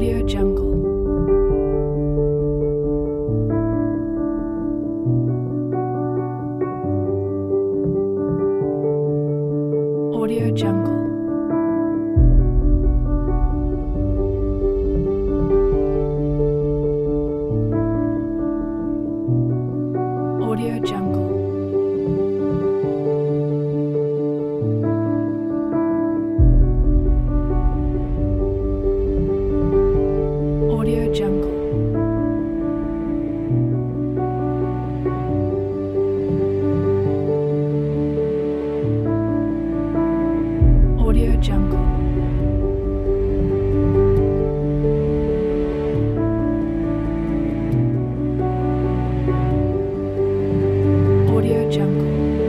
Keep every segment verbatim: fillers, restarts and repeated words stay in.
Audio Jungle. Audio Jungle. Audio Jungle. Audio Jungle. Audio Jungle. Audio Jungle.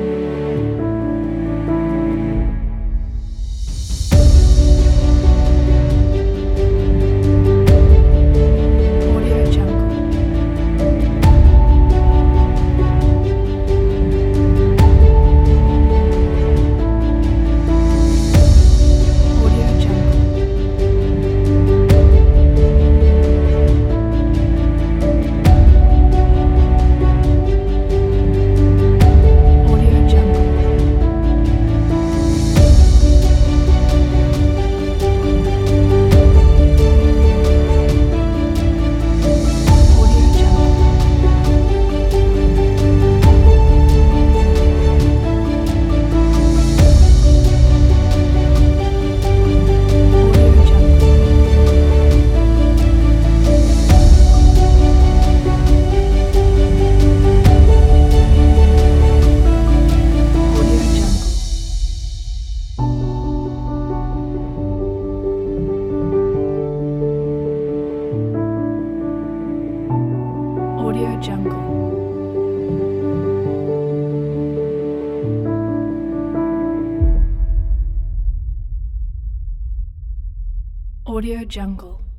Audio Jungle. Audio Jungle. Audio Jungle. Audio Jungle. Audio Jungle. Audio Jungle. Audio Jungle. Audio Jungle.